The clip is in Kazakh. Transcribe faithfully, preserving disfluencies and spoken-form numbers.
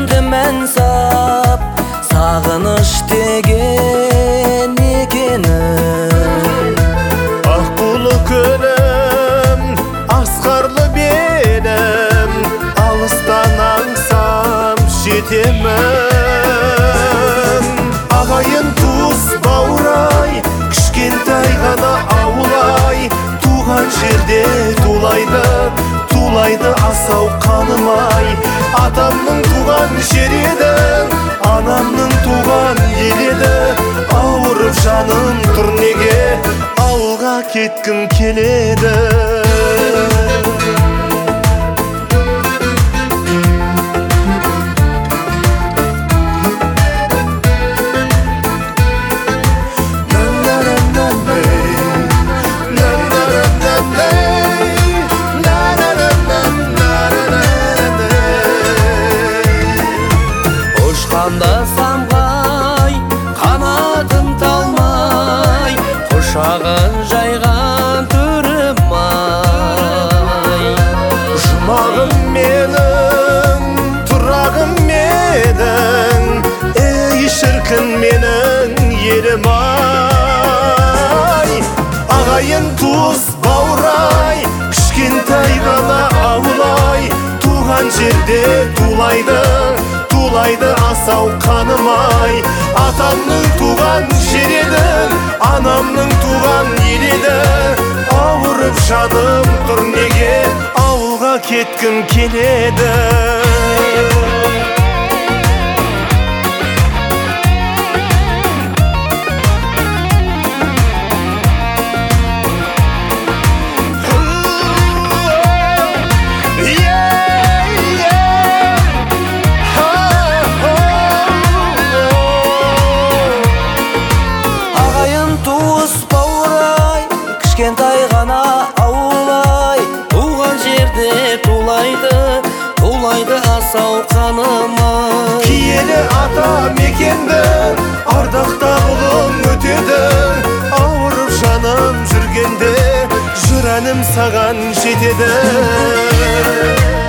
жүрегімді мән сап, сағыныш деген екенін. Аққулы күнім, асқарлы белім, алыстан аңсам жетемін. Ағайын туыс бауырай, кішкентай ғана ауылай, туған жерде тулайды, тулайды асау қанымай. Атамның туған жер еді, анамның туған ел еді. Ауырып жаным тұр неге, ауылға кеткім келеді. Ұшқанда самғай, қанатым талмай, құшағын жайған тұрмай. Жұмағым менің, тұрағым менің, ей шіркін менің елім ай. Ағайын туыс бауырай, кішкентай ғана ауылай, туған жерде тулайды, тулайды асау қанымай. Атамның туған жер еді, анамның туған ел еді. Ауырып жаным тұр неге, ауылға кеткім келеді. Кішкентай ғана ауылай, туған жерде тулайды, тулайды асау қанымай. Киелі ата мекенді, ардақта ұлым өтеді. Ауырып жаным жүргенде, жүр әнім саған жетеді.